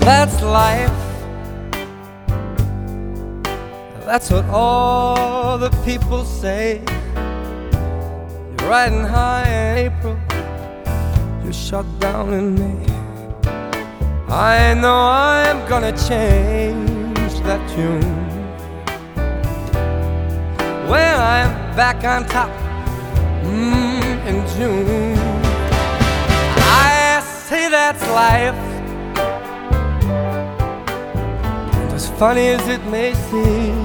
That's life. That's what all the people say. You're riding high in April, you're shut down in May. I know I'm gonna change that tune when I'm back on top in June. I say that's life. And as funny as it may seem,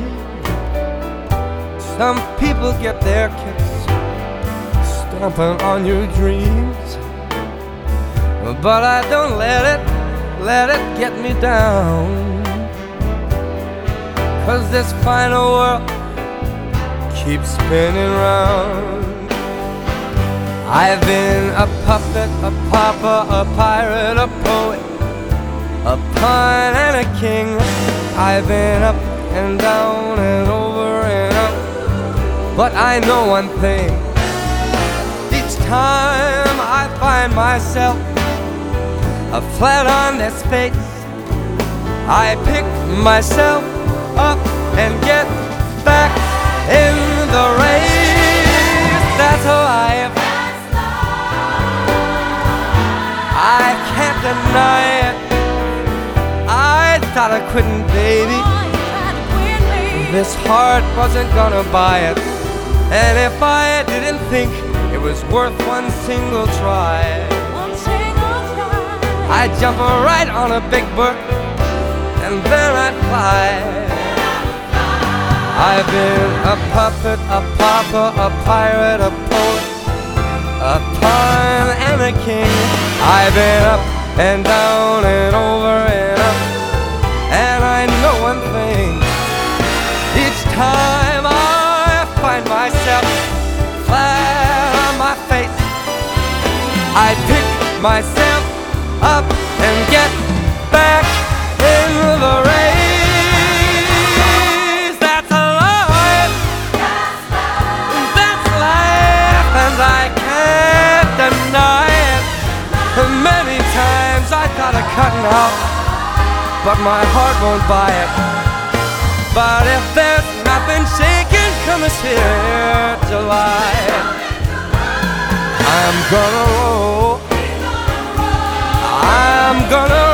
some people get their kicks stomping on your dreams. But I don't let it get me down, 'cause this final world keeps spinning round. I've been a puppet, a pauper, a pirate, a poet, a pawn and a king. I've been up and down and over and up, but I know one thing: each time I find myself flat on this face, I pick myself up and get back in the race. That's life. I can't deny it. I thought of quitting, baby. This heart wasn't gonna buy it, and if I didn't think it was worth one single try, I'd jump right on a big bird and then I'd fly. I've been a puppet, a pauper, a pirate, a poet, a pawn and a king. I've been up and down and over and up, and I know one thing: each time I find myself flat on my face, I pick myself up and get back in the race. That's life. That's life, and I can't deny it. Many times I thought of cutting out, but my heart won't buy it. But if there's nothing shaking come this here July, I'm gonna roll. I'm gonna